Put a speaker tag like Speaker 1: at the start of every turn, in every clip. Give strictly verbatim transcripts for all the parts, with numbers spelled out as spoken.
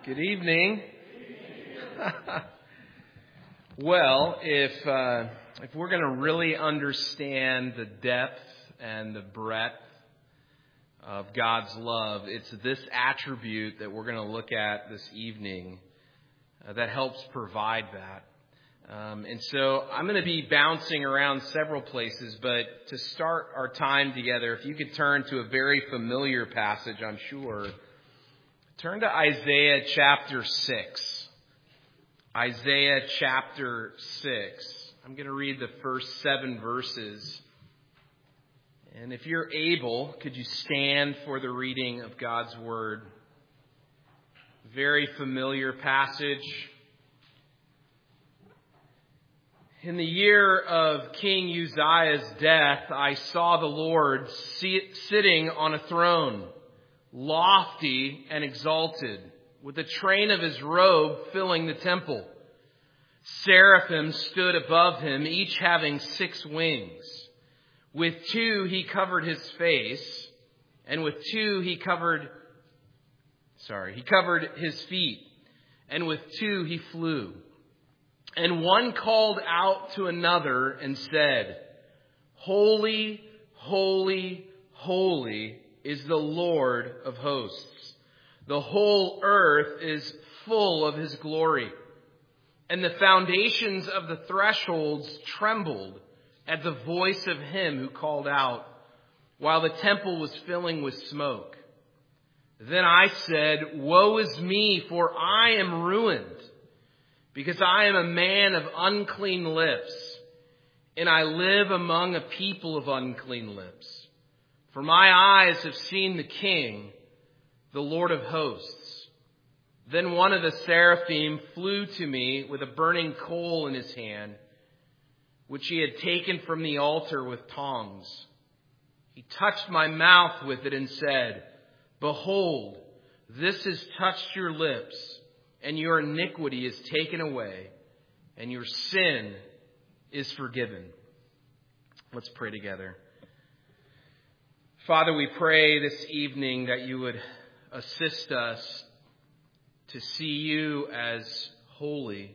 Speaker 1: Good evening. Well, if uh, if we're going to really understand the depth and the breadth of God's love, it's this attribute that we're going to look at this evening uh, that helps provide that. Um, and so I'm going to be bouncing around several places, but to start our time together, if you could turn to a very familiar passage, I'm sure. Turn to Isaiah chapter six. Isaiah chapter six. I'm going to read the first seven verses. And if you're able, could you stand for the reading of God's word? Very familiar passage. In the year of King Uzziah's death, I saw the Lord sitting on a throne, lofty and exalted, with the train of his robe filling the temple. Seraphim stood above him, each having six wings. With two he covered his face, and with two he covered, sorry, he covered his feet, and with two he flew. And one called out to another and said, "Holy, holy, holy is the Lord of hosts. The whole earth is full of his glory." And the foundations of the thresholds trembled at the voice of him who called out, while the temple was filling with smoke. Then I said, "Woe is me, for I am ruined, because I am a man of unclean lips, and I live among a people of unclean lips. For my eyes have seen the King, the Lord of hosts." Then one of the seraphim flew to me with a burning coal in his hand, which he had taken from the altar with tongs. He touched my mouth with it and said, "Behold, this has touched your lips, and your iniquity is taken away, and your sin is forgiven." Let's pray together. Father, we pray this evening that you would assist us to see you as holy.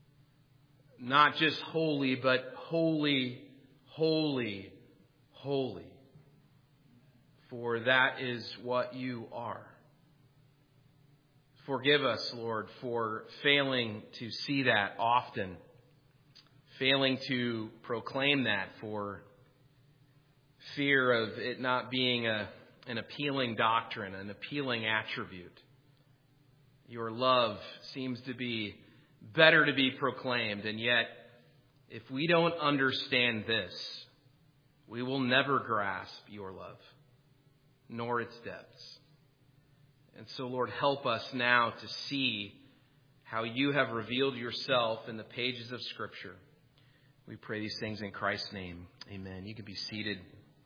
Speaker 1: Not just holy, but holy, holy, holy. For that is what you are. Forgive us, Lord, for failing to see that often, failing to proclaim that for fear of it not being a, an appealing doctrine, an appealing attribute. Your love seems to be better to be proclaimed, and yet, if we don't understand this, we will never grasp your love, nor its depths. And so, Lord, help us now to see how you have revealed yourself in the pages of Scripture. We pray these things in Christ's name. Amen. You can be seated.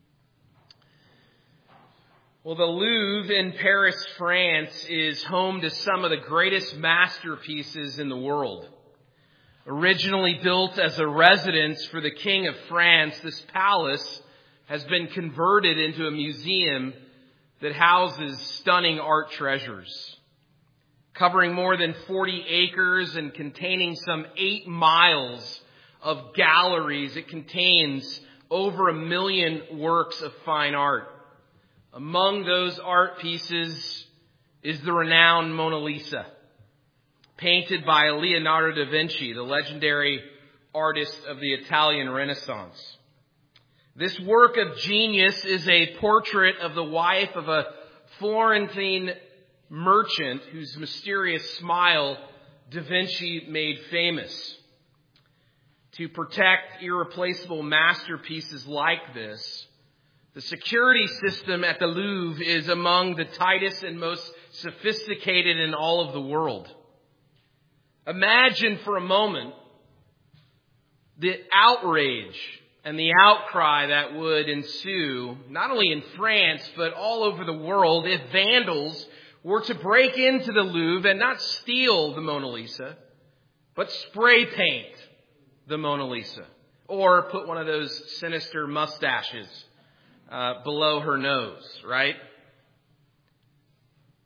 Speaker 1: Well, the Louvre in Paris, France, is home to some of the greatest masterpieces in the world. Originally built as a residence for the King of France, this palace has been converted into a museum that houses stunning art treasures. Covering more than forty acres and containing some eight miles of galleries, it contains over a million works of fine art. Among those art pieces is the renowned Mona Lisa, painted by Leonardo da Vinci, the legendary artist of the Italian Renaissance. This work of genius is a portrait of the wife of a Florentine merchant whose mysterious smile Da Vinci made famous. To protect irreplaceable masterpieces like this, the security system at the Louvre is among the tightest and most sophisticated in all of the world. Imagine for a moment the outrage and the outcry that would ensue, not only in France, but all over the world, if vandals were to break into the Louvre and not steal the Mona Lisa, but spray paint the Mona Lisa, or put one of those sinister mustaches uh, below her nose, right?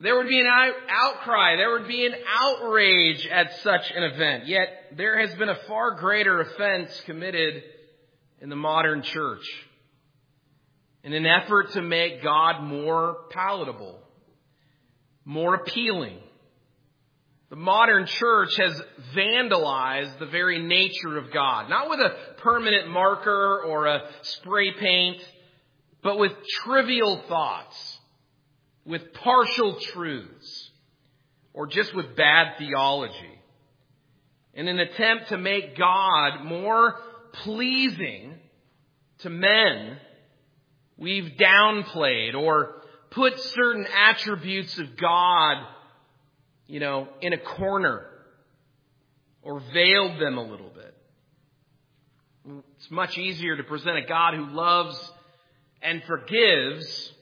Speaker 1: There would be an out- outcry. There would be an outrage at such an event. Yet there has been a far greater offense committed in the modern church in an effort to make God more palatable, more appealing. The modern church has vandalized the very nature of God, not with a permanent marker or a spray paint, but with trivial thoughts, with partial truths, or just with bad theology. In an attempt to make God more pleasing to men, we've downplayed or put certain attributes of God, you know, in a corner or veiled them a little bit. It's much easier to present a God who loves and forgives.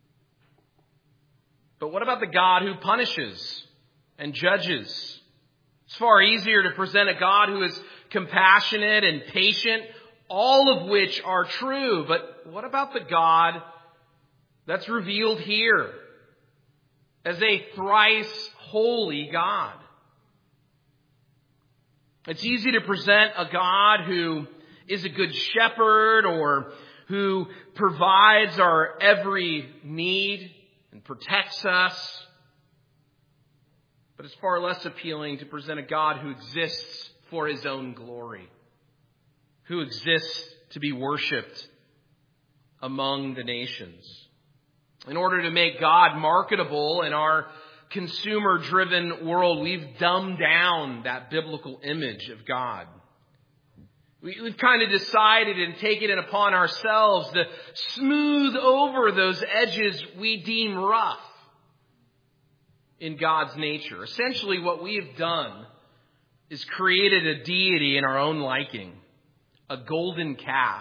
Speaker 1: But what about the God who punishes and judges? It's far easier to present a God who is compassionate and patient, all of which are true. But what about the God that's revealed here as a thrice holy God? It's easy to present a God who is a good shepherd or who provides our every need and protects us. But it's far less appealing to present a God who exists for his own glory, who exists to be worshipped among the nations. In order to make God marketable in our consumer-driven world, we've dumbed down that biblical image of God. We've kind of decided and taken it upon ourselves to smooth over those edges we deem rough in God's nature. Essentially, what we have done is created a deity in our own liking, a golden calf,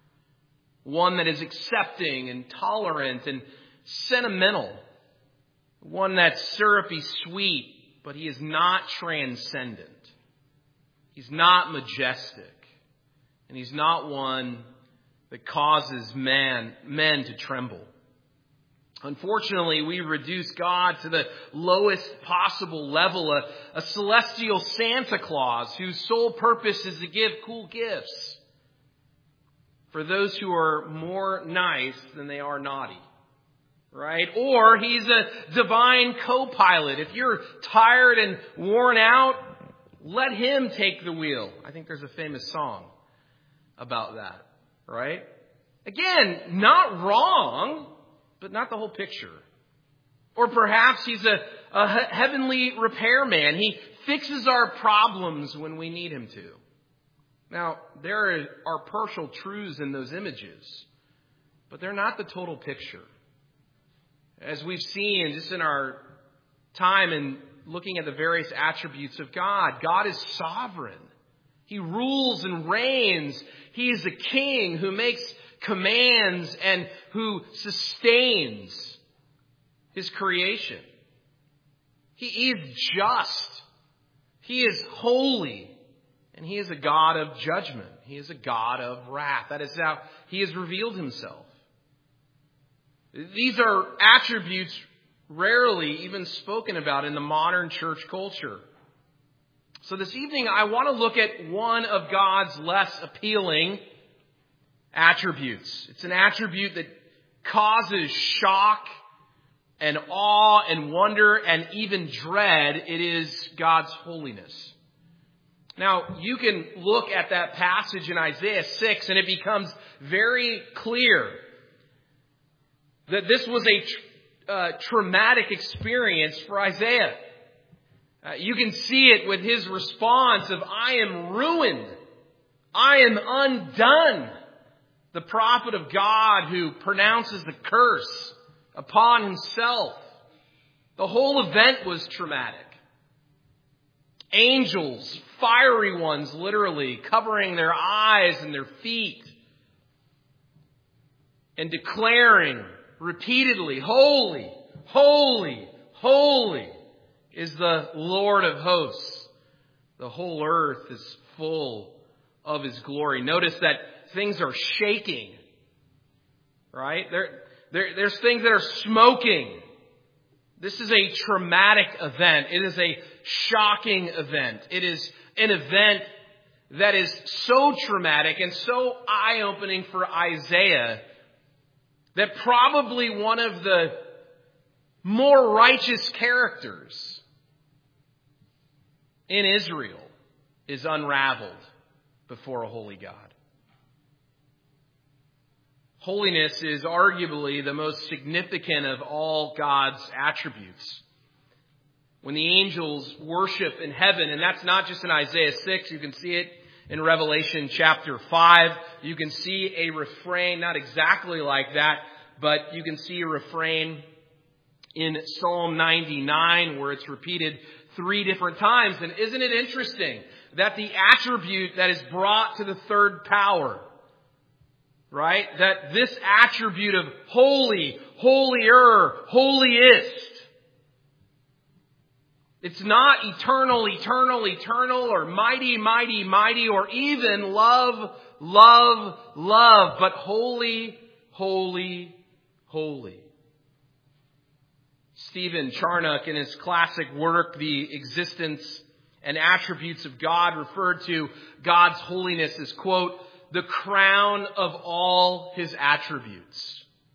Speaker 1: one that is accepting and tolerant and sentimental, one that's syrupy sweet, but he is not transcendent. He's not majestic. And he's not one that causes man, men to tremble. Unfortunately, we reduce God to the lowest possible level, a, a celestial Santa Claus whose sole purpose is to give cool gifts for those who are more nice than they are naughty. Right? Or he's a divine co-pilot. If you're tired and worn out, let him take the wheel. I think there's a famous song about that, right? Again, not wrong, but not the whole picture. Or perhaps he's a, a heavenly repairman. He fixes our problems when we need him to. Now, there are partial truths in those images, but they're not the total picture. As we've seen just in our time in looking at the various attributes of God, God is sovereign. He rules and reigns. He is a king who makes commands and who sustains his creation. He is just. He is holy. And he is a God of judgment. He is a God of wrath. That is how he has revealed himself. These are attributes rarely even spoken about in the modern church culture. So this evening, I want to look at one of God's less appealing attributes. It's an attribute that causes shock and awe and wonder and even dread. It is God's holiness. Now, you can look at that passage in Isaiah six and it becomes very clear that this was a uh, traumatic experience for Isaiah. Uh, you can see it with his response of, I am ruined. I am undone. The prophet of God who pronounces the curse upon himself. The whole event was traumatic. Angels, fiery ones literally, covering their eyes and their feet and declaring repeatedly, holy, holy, holy is the Lord of hosts. The whole earth is full of his glory. Notice that things are shaking, right? There, there, there's things that are smoking. This is a traumatic event. It is a shocking event. It is an event that is so traumatic and so eye-opening for Isaiah that probably one of the more righteous characters in Israel is unraveled before a holy God. Holiness is arguably the most significant of all God's attributes. When the angels worship in heaven, and that's not just in Isaiah six, you can see it in Revelation chapter five. You can see a refrain, not exactly like that, but you can see a refrain in Psalm ninety-nine where it's repeated three different times. And isn't it interesting that the attribute that is brought to the third power, right? That this attribute of holy, holier, holiest, it's not eternal, eternal, eternal, or mighty, mighty, mighty, or even love, love, love, but holy, holy, holy. Stephen Charnock, in his classic work, The Existence and Attributes of God, referred to God's holiness as, quote, the crown of all his attributes.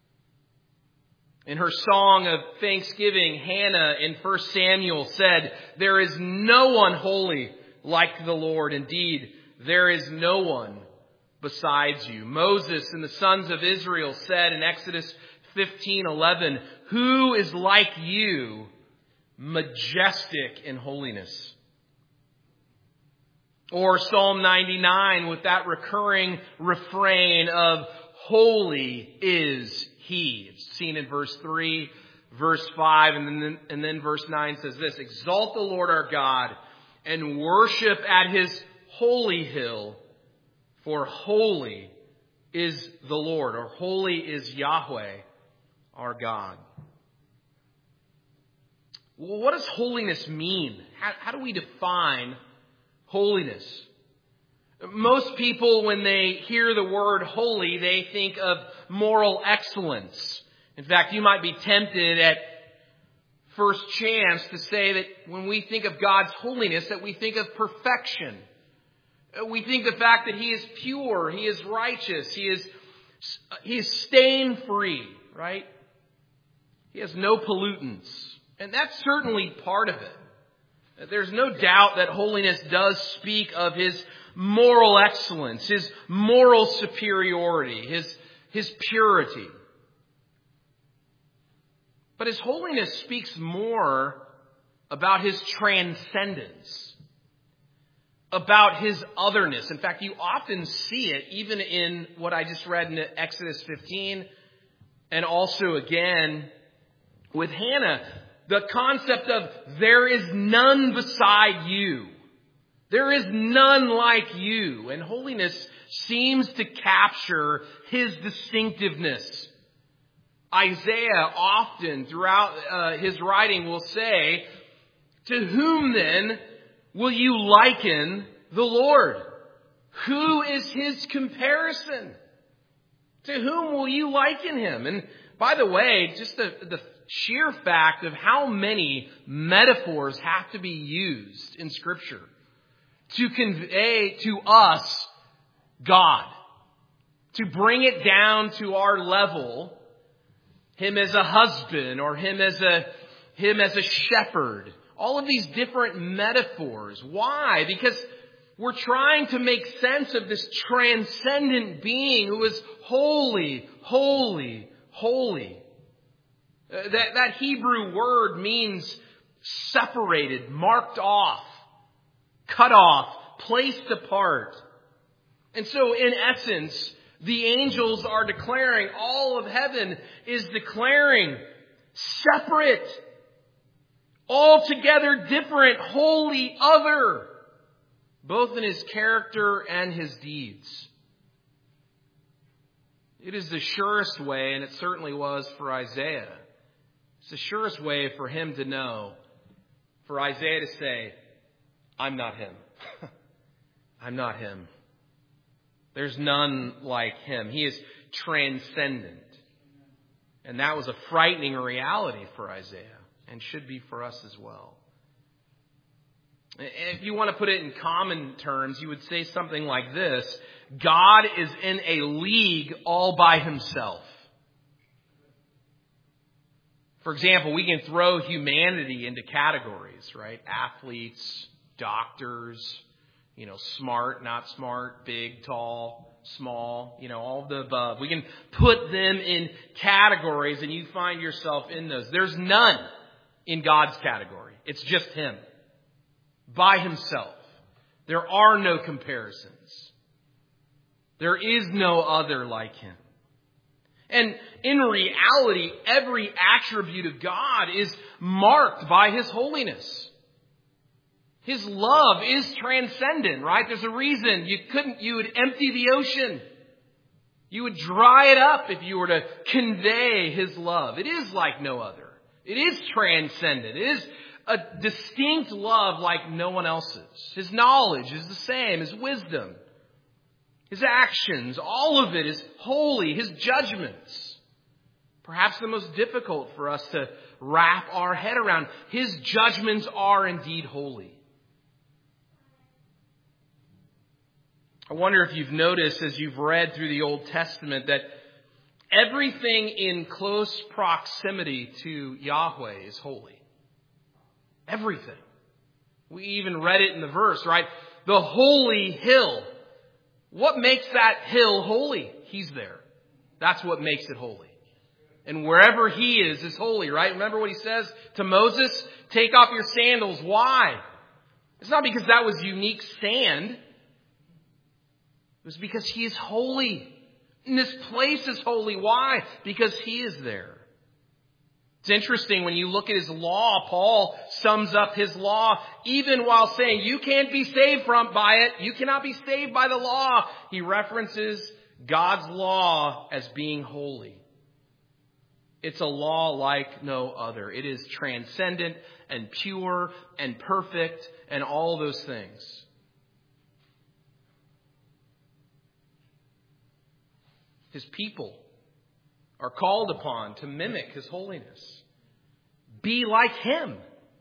Speaker 1: In her song of thanksgiving, Hannah in First Samuel said, "There is no one holy like the Lord. Indeed, there is no one besides you." Moses and the sons of Israel said in Exodus fifteen eleven, "Who is like you, majestic in holiness?" Or Psalm ninety-nine with that recurring refrain of "Holy is He." It's seen in verse three, verse five, and then, and then verse nine says this: "Exalt the Lord our God and worship at his holy hill, for holy is the Lord," or holy is Yahweh our God. Well, what does holiness mean? How, how do we define holiness? Most people, when they hear the word holy, they think of moral excellence. In fact, you might be tempted at first chance to say that when we think of God's holiness, that we think of perfection. We think the fact that He is pure, He is righteous, He is, He is stain-free, right? He has no pollutants. And that's certainly part of it. There's no doubt that holiness does speak of His moral excellence, His moral superiority, His, His purity. But His holiness speaks more about His transcendence, about His otherness. In fact, you often see it even in what I just read in Exodus fifteen, and also again with Hannah. The concept of there is none beside you. There is none like you. And holiness seems to capture His distinctiveness. Isaiah often throughout uh, his writing will say, "To whom then will you liken the Lord? Who is His comparison? To whom will you liken Him?" And by the way, just the, the sheer fact of how many metaphors have to be used in Scripture to convey to us God, to bring it down to our level, Him as a husband or Him as a, Him as a shepherd. All of these different metaphors. Why? Because we're trying to make sense of this transcendent being who is holy, holy, holy. Uh, that, that Hebrew word means separated, marked off, cut off, placed apart. And so in essence, the angels are declaring, all of heaven is declaring, separate, altogether different, holy, other, both in His character and His deeds. It is the surest way, and it certainly was for Isaiah. It's the surest way for him to know, for Isaiah to say, "I'm not him. I'm not him. There's none like him. He is transcendent." And that was a frightening reality for Isaiah. and should be for us as well. If you want to put it in common terms, you would say something like this: God is in a league all by himself. For example, we can throw humanity into categories, right? Athletes, doctors, you know, smart, not smart, big, tall, small, you know, all of the above. We can put them in categories, and you find yourself in those. There's none in God's category. It's just him. By himself. There are no comparisons. There is no other like him. And in reality, every attribute of God is marked by his holiness. His love is transcendent, right? There's a reason you couldn't, you would empty the ocean. You would dry it up if you were to convey his love. It is like no other. It is transcendent. It is a distinct love like no one else's. His knowledge is the same. His wisdom, his actions, all of it is holy. His judgments, perhaps the most difficult for us to wrap our head around. His judgments are indeed holy. I wonder if you've noticed as you've read through the Old Testament that everything in close proximity to Yahweh is holy. Everything. We even read it in the verse, right? The holy hill. What makes that hill holy? He's there. That's what makes it holy. And wherever he is, is holy, right? Remember what he says to Moses? Take off your sandals. Why? It's not because that was unique sand. It was because he is holy. And this place is holy. Why? Because he is there. It's interesting when you look at his law. Paul sums up his law even while saying you can't be saved from by it. You cannot be saved by the law. He references God's law as being holy. It's a law like no other. It is transcendent and pure and perfect and all those things. His people are called upon to mimic his holiness. Be like him.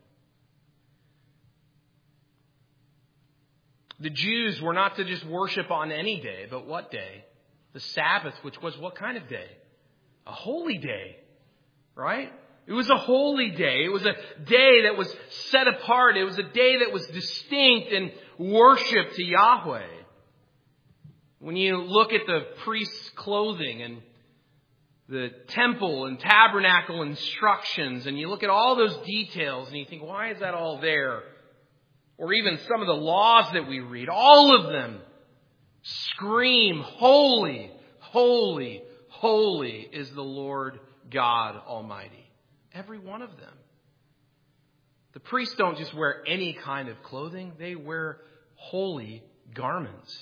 Speaker 1: The Jews were not to just worship on any day, but what day? The Sabbath, which was what kind of day? A holy day, right? It was a holy day. It was a day that was set apart. It was a day that was distinct in worship to Yahweh. When you look at the priest's clothing and the temple and tabernacle instructions, and you look at all those details and you think, why is that all there? Or even some of the laws that we read, all of them scream, holy, holy, holy is the Lord God Almighty. Every one of them. The priests don't just wear any kind of clothing. They wear holy garments.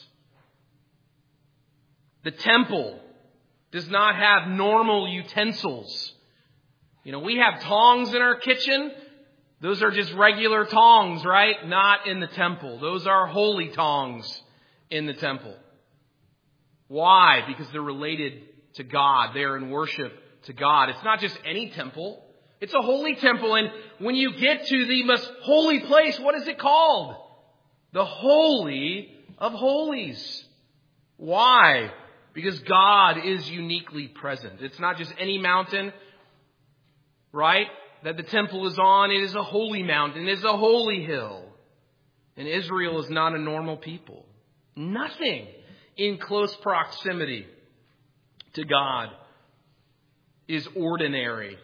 Speaker 1: The temple does not have normal utensils. You know, we have tongs in our kitchen. Those are just regular tongs, right? Not in the temple. Those are holy tongs in the temple. Why? Because they're related to God. They're in worship to God. It's not just any temple. It's a holy temple. And when you get to the most holy place, what is it called? The Holy of Holies. Why? Because God is uniquely present. It's not just any mountain, right, that the temple is on. It is a holy mountain. It is a holy hill. And Israel is not a normal people. Nothing in close proximity to God is ordinary.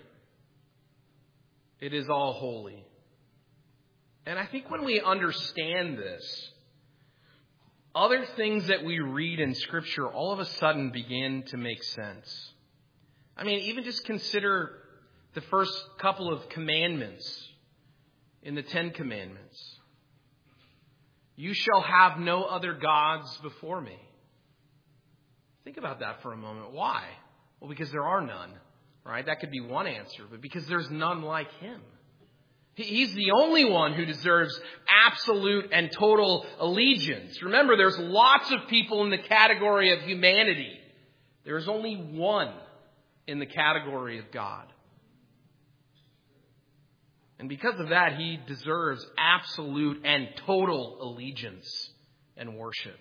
Speaker 1: It is all holy. And I think when we understand this, other things that we read in Scripture all of a sudden begin to make sense. I mean, even just consider the first couple of commandments in the Ten Commandments. You shall have no other gods before me. Think about that for a moment. Why? Well, because there are none, right? That could be one answer, but because there's none like him. He's the only one who deserves absolute and total allegiance. Remember, there's lots of people in the category of humanity. There is only one in the category of God. And because of that, he deserves absolute and total allegiance and worship.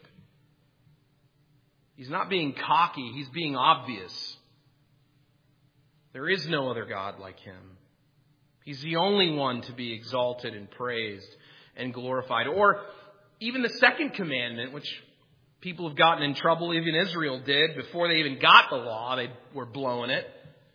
Speaker 1: He's not being cocky, he's being obvious. There is no other God like him. He's the only one to be exalted and praised and glorified. Or even the second commandment, which people have gotten in trouble, even Israel did, before they even got the law, they were blowing it.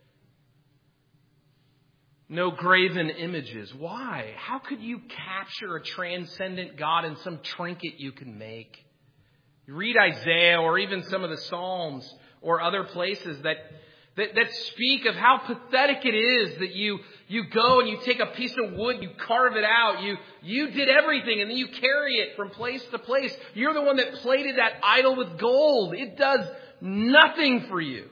Speaker 1: No graven images. Why? How could you capture a transcendent God in some trinket you can make? You read Isaiah or even some of the Psalms or other places that, that, that speak of how pathetic it is that you, you go and you take a piece of wood, you carve it out, you, you did everything, and then you carry it from place to place. You're the one that plated that idol with gold. It does nothing for you.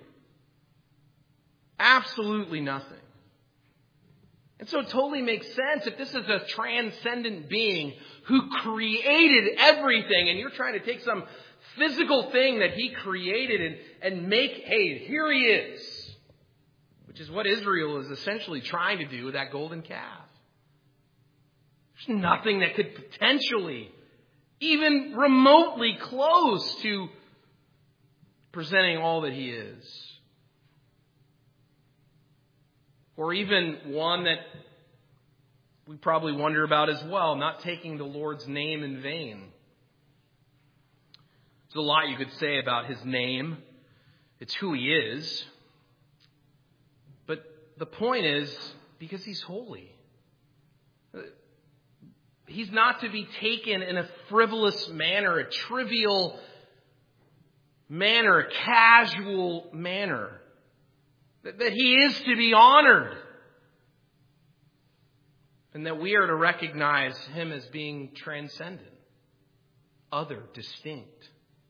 Speaker 1: Absolutely nothing. And so it totally makes sense if this is a transcendent being who created everything, and you're trying to take some physical thing that he created and, and make, hey, here he is. Which is what Israel is essentially trying to do with that golden calf. There's nothing that could potentially, even remotely close to presenting all that he is. Or even one that we probably wonder about as well, not taking the Lord's name in vain. There's a lot you could say about his name. It's who he is. But the point is, because he's holy. He's not to be taken in a frivolous manner, a trivial manner, a casual manner. That he is to be honored. And that we are to recognize him as being transcendent, other, distinct.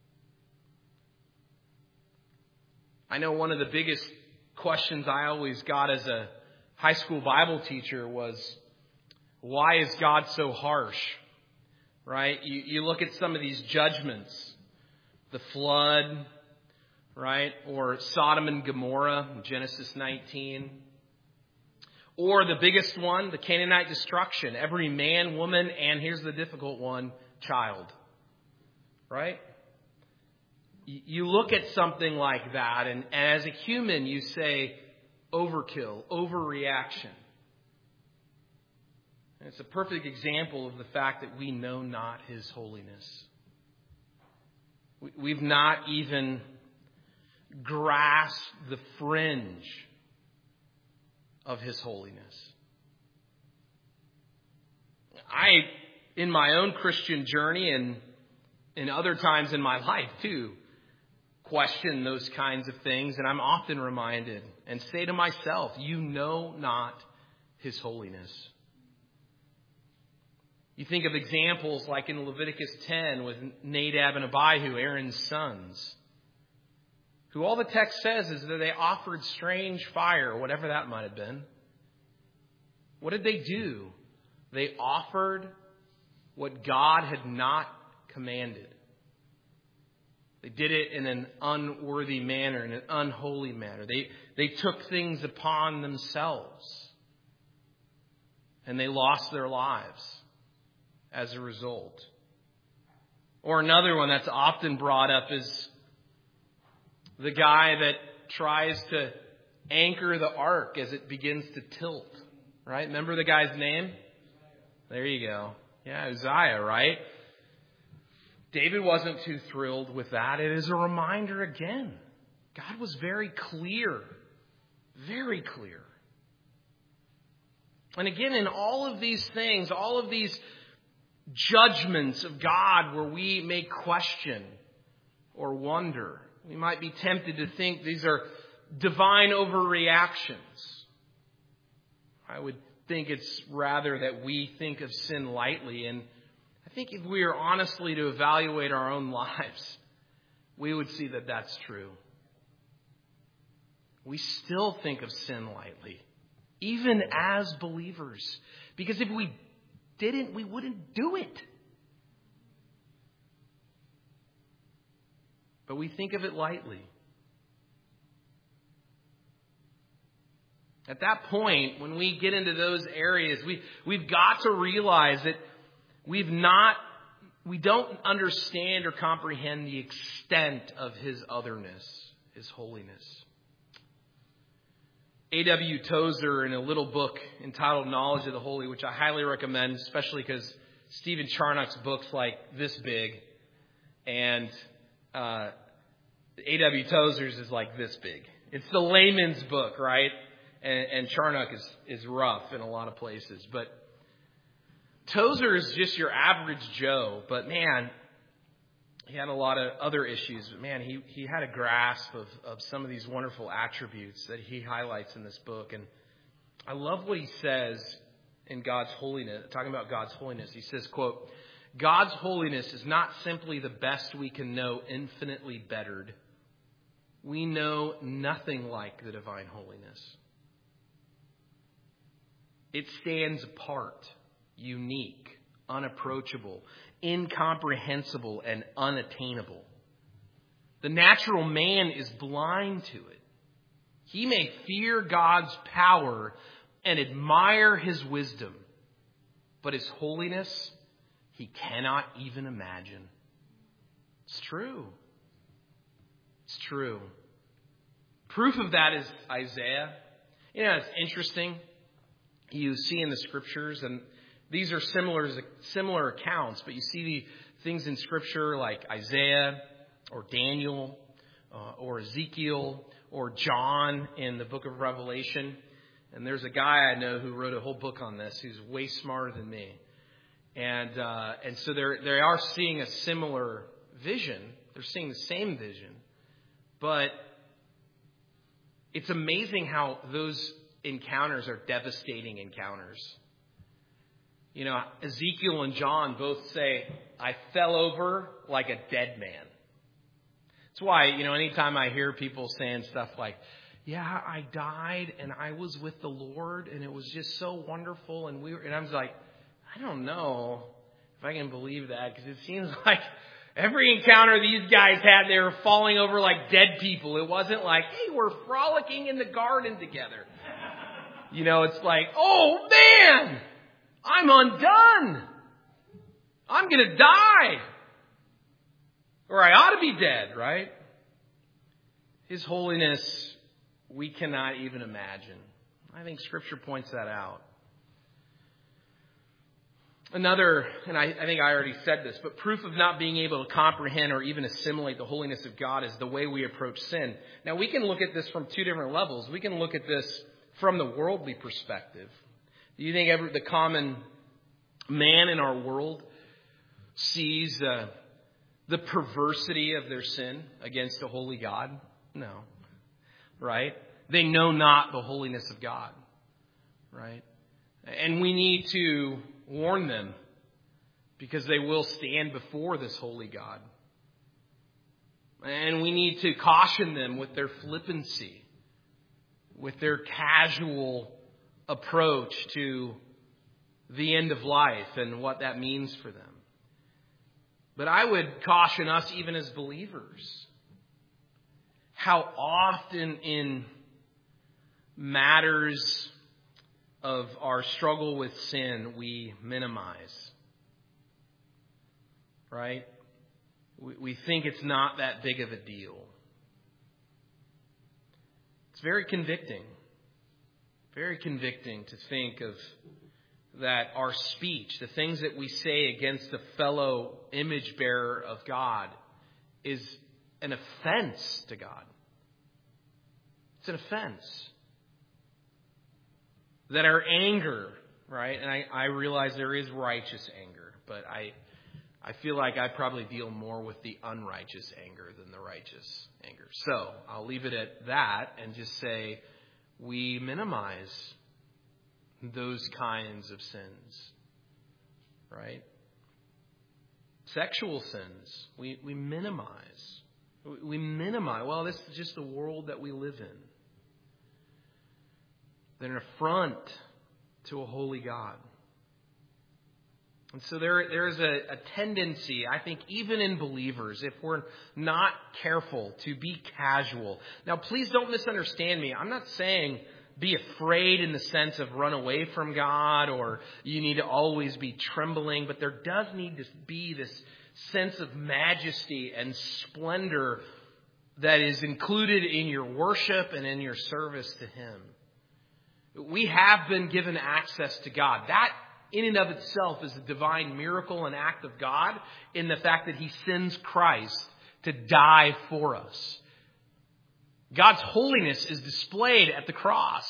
Speaker 1: I know one of the biggest questions I always got as a high school Bible teacher was, why is God so harsh? Right? You, you look at some of these judgments, the flood, right? Or Sodom and Gomorrah, Genesis nineteen. Or the biggest one, the Canaanite destruction. Every man, woman, and here's the difficult one, child. Right? You look at something like that, and as a human, you say, overkill, overreaction. And it's a perfect example of the fact that we know not his holiness. We've not even grasped the fringe of his holiness. I, in my own Christian journey and in other times in my life too, question those kinds of things, and I'm often reminded and say to myself, you know not his holiness. You think of examples like in Leviticus ten with Nadab and Abihu, Aaron's sons, who all the text says is that they offered strange fire, whatever that might have been. What did they do? They offered what God had not commanded. They did it in an unworthy manner, in an unholy manner. They, they took things upon themselves. And they lost their lives as a result. Or another one that's often brought up is the guy that tries to anchor the ark as it begins to tilt. Right? Remember the guy's name? There you go. Yeah, Uzziah, right? David wasn't too thrilled with that. It is a reminder again. God was very clear. Very clear. And again, in all of these things, all of these judgments of God where we may question or wonder, we might be tempted to think these are divine overreactions. I would think it's rather that we think of sin lightly. And I think if we are honestly to evaluate our own lives, we would see that that's true. We still think of sin lightly, even as believers. Because if we didn't, we wouldn't do it. But we think of it lightly. At that point, when we get into those areas, we, we've got to realize that we've not, we don't understand or comprehend the extent of his otherness, his holiness. A W Tozer, in a little book entitled Knowledge of the Holy, which I highly recommend, especially because Stephen Charnock's book's like this big, and uh, A W Tozer's is like this big. It's the layman's book, right? And, and Charnock is, is rough in a lot of places. But Tozer is just your average Joe. But man, he had a lot of other issues. But man, he, he had a grasp of, of some of these wonderful attributes that he highlights in this book. And I love what he says in God's holiness, talking about God's holiness. He says, quote, God's holiness is not simply the best we can know, infinitely bettered. We know nothing like the divine holiness. It stands apart, unique, unapproachable, incomprehensible, and unattainable. The natural man is blind to it. He may fear God's power and admire his wisdom, but his holiness he cannot even imagine. It's true. It's true. Proof of that is Isaiah. You know, it's interesting. You see in the scriptures, and these are similar similar accounts, but you see the things in scripture like Isaiah or Daniel uh, or Ezekiel or John in the book of Revelation. And there's a guy I know who wrote a whole book on this who's way smarter than me. And uh, and so they're, they are seeing a similar vision. They're seeing the same vision. But it's amazing how those encounters are devastating encounters. You know, Ezekiel and John both say, I fell over like a dead man. That's why, you know, anytime I hear people saying stuff like, yeah, I died and I was with the Lord and it was just so wonderful. And we were, and I was like, I don't know if I can believe that, because it seems like every encounter these guys had, they were falling over like dead people. It wasn't like, hey, we're frolicking in the garden together. You know, it's like, oh man, I'm undone. I'm going to die. Or I ought to be dead, right? His holiness, we cannot even imagine. I think Scripture points that out. Another, and I, I think I already said this, but proof of not being able to comprehend or even assimilate the holiness of God is the way we approach sin. Now, we can look at this from two different levels. We can look at this from the worldly perspective. Do you think every, the common man in our world sees uh, the perversity of their sin against a holy God? No. Right? They know not the holiness of God. Right? And we need to warn them, because they will stand before this holy God. And we need to caution them with their flippancy, with their casual approach to the end of life and what that means for them. But I would caution us, even as believers, how often in matters of our struggle with sin we minimize. Right? We, we think it's not that big of a deal. It's very convicting. Very convicting to think of that our speech, the things that we say against a fellow image bearer of God, is an offense to God. It's an offense. That our anger, right, and I, I realize there is righteous anger, but I I feel like I probably deal more with the unrighteous anger than the righteous anger. So I'll leave it at that and just say we minimize those kinds of sins, right? Sexual sins, we, we minimize. We minimize, well, this is just the world that we live in. They're an affront to a holy God. And so there, there is a, a tendency, I think, even in believers, if we're not careful, to be casual. Now, please don't misunderstand me. I'm not saying be afraid in the sense of run away from God, or you need to always be trembling. But there does need to be this sense of majesty and splendor that is included in your worship and in your service to Him. We have been given access to God. That in and of itself is a divine miracle and act of God in the fact that He sends Christ to die for us. God's holiness is displayed at the cross.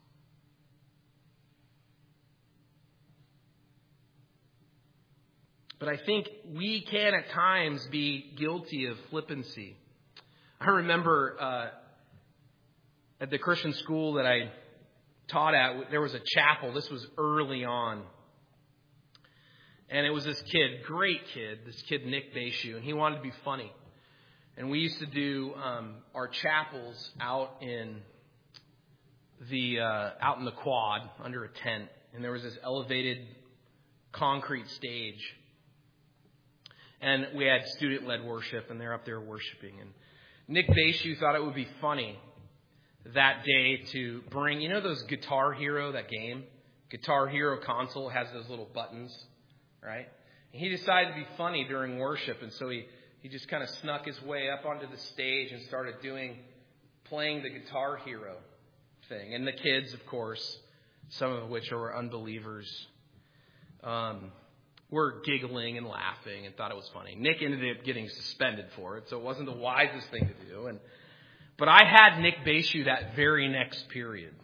Speaker 1: But I think we can at times be guilty of flippancy. I remember uh, at the Christian school that I taught at, there was a chapel. This was early on. And it was this kid, great kid, this kid Nick Baishu, and he wanted to be funny. And we used to do um, our chapels out in the uh, out in the quad under a tent, and there was this elevated concrete stage, and we had student-led worship, and they're up there worshiping. And Nick Baishu thought it would be funny that day to bring, you know, those Guitar Hero, that game, Guitar Hero console has those little buttons, right? And he decided to be funny during worship, and so he. He just kind of snuck his way up onto the stage and started doing, playing the Guitar Hero thing. And the kids, of course, some of which were unbelievers, um, were giggling and laughing and thought it was funny. Nick ended up getting suspended for it, so it wasn't the wisest thing to do. And but I had Nick Baishu that very next period.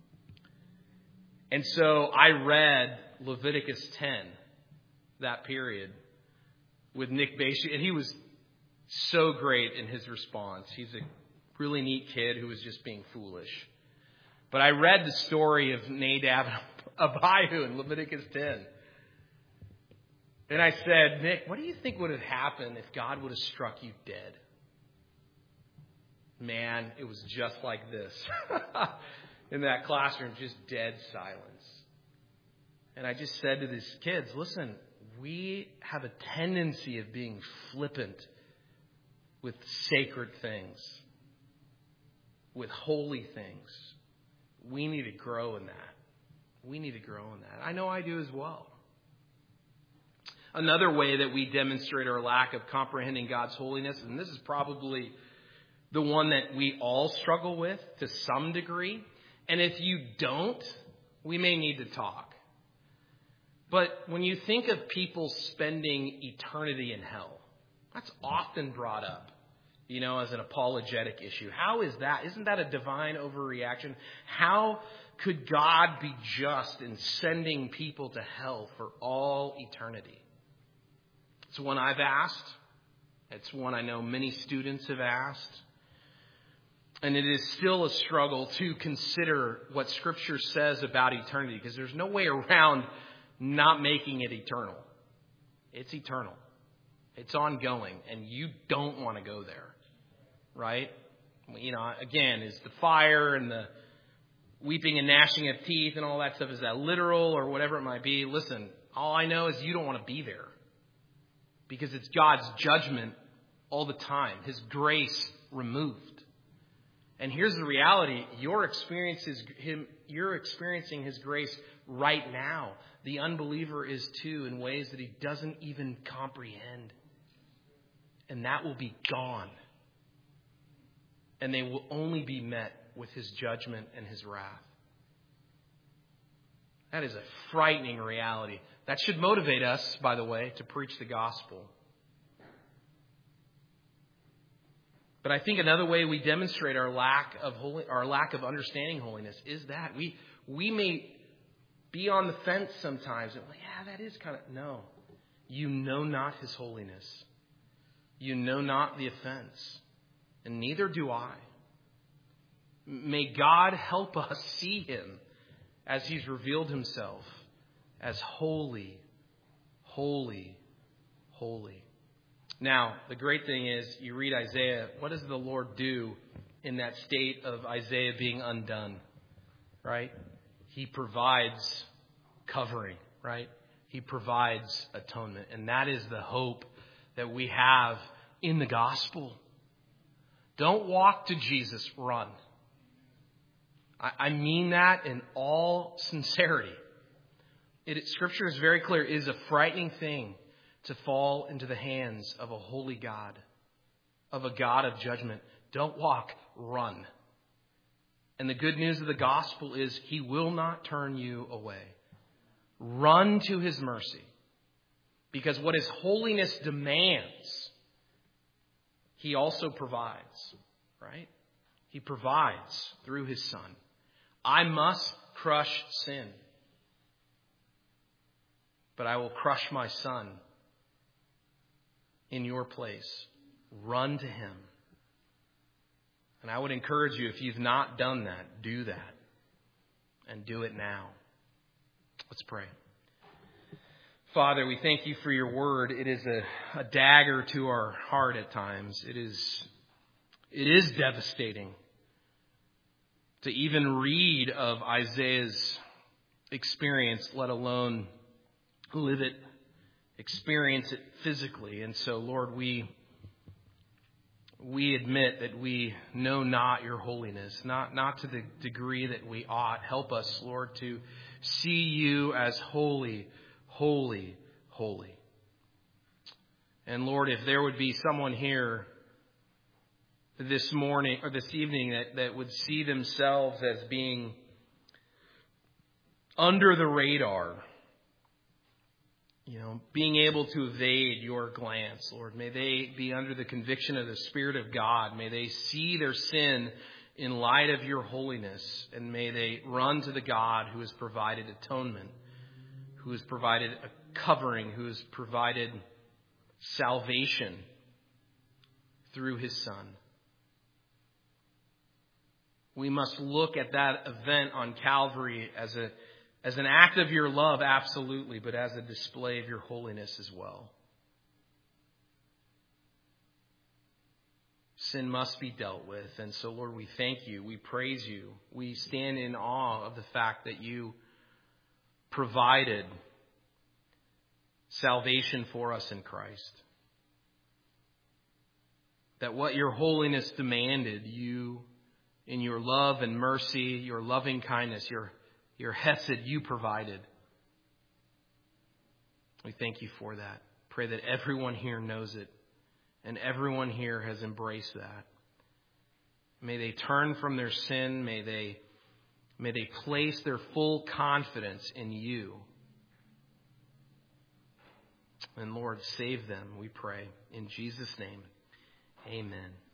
Speaker 1: And so I read Leviticus ten, that period, with Nick Baishu, and he was so great in his response. He's a really neat kid who was just being foolish. But I read the story of Nadab and Abihu in Leviticus ten. And I said, Nick, what do you think would have happened if God would have struck you dead? Man, it was just like this. In that classroom, just dead silence. And I just said to these kids, listen, we have a tendency of being flippant with sacred things, with holy things. We need to grow in that. We need to grow in that. I know I do as well. Another way that we demonstrate our lack of comprehending God's holiness, and this is probably the one that we all struggle with to some degree, and if you don't, we may need to talk. But when you think of people spending eternity in hell, that's often brought up, you know, as an apologetic issue. How is that? Isn't that a divine overreaction? How could God be just in sending people to hell for all eternity? It's one I've asked. It's one I know many students have asked. And it is still a struggle to consider what Scripture says about eternity, because there's no way around not making it eternal. It's eternal. It's ongoing, and you don't want to go there, right? You know, again, is the fire and the weeping and gnashing of teeth and all that stuff, is that literal or whatever it might be? Listen, all I know is you don't want to be there, because it's God's judgment all the time, His grace removed. And here's the reality: you're experiencing Him, you're experiencing His grace right now. The unbeliever is too, in ways that he doesn't even comprehend. And that will be gone. And they will only be met with His judgment and His wrath. That is a frightening reality. That should motivate us, by the way, to preach the gospel. But I think another way we demonstrate our lack of holy, our lack of understanding holiness is that we we may be on the fence sometimes. And, well, yeah, that is kind of... No. You know not His holiness. You know not the offense. And neither do I. May God help us see Him as He's revealed Himself as holy, holy, holy. Now, the great thing is, you read Isaiah, what does the Lord do in that state of Isaiah being undone? Right? He provides covering, right? He provides atonement. And that is the hope that we have in the gospel. Don't walk to Jesus, run. I, I mean that in all sincerity. It, Scripture is very clear. It is a frightening thing to fall into the hands of a holy God, of a God of judgment. Don't walk, run. And the good news of the gospel is He will not turn you away. Run to His mercy. Because what His holiness demands, He also provides, right? He provides through His Son. I must crush sin, but I will crush my Son in your place. Run to Him. And I would encourage you, if you've not done that, do that. And do it now. Let's pray. Father, we thank you for your word. It is a, a dagger to our heart at times. It is, it is devastating to even read of Isaiah's experience, let alone live it, experience it physically. And so, Lord, we we admit that we know not your holiness, not, not to the degree that we ought. Help us, Lord, to see you as holy, holy, holy. And Lord, if there would be someone here this morning or this evening that, that would see themselves as being under the radar, you know, being able to evade your glance, Lord, may they be under the conviction of the Spirit of God. May they see their sin in light of your holiness, and may they run to the God who has provided atonement, who has provided a covering, who has provided salvation through His Son. We must look at that event on Calvary as a as an act of your love, absolutely, but as a display of your holiness as well. Sin must be dealt with. And so, Lord, we thank you. We praise you. We stand in awe of the fact that you provided salvation for us in Christ. That what your holiness demanded, you, in your love and mercy, your loving kindness, your Your hesed, you provided. We thank you for that. Pray that everyone here knows it and everyone here has embraced that. May they turn from their sin. May they, may they place their full confidence in you. And Lord, save them, we pray. In Jesus' name, amen.